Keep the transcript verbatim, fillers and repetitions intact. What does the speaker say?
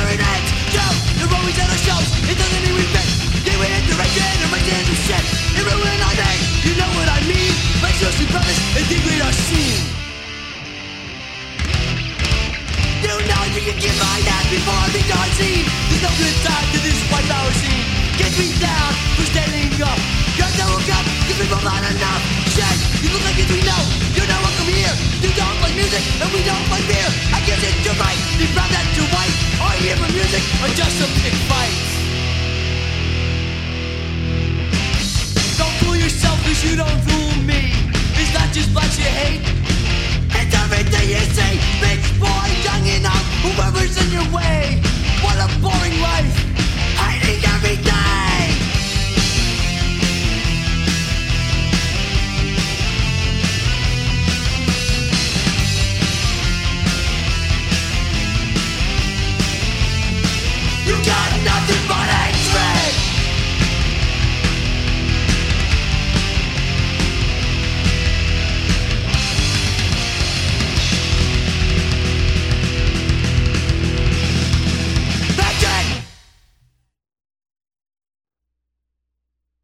wearing it. Yo, you're always at our shows. It doesn't mean we fit. Yeah, we interacted and right into shit. It ruined our day. You know what I mean? Let's just be brothers and degrade our scene. You know you can get my ass before I be done seen. There's no good time to this white power scene. Get me down for standing up. You're no up, cause we've not enough. Shit, you look like you do know. You're not welcome here. You don't like music and we don't like beer. I guess it's your right. Be proud that you're white. All you hear from music are just some big fights. Don't fool yourself cause you don't fool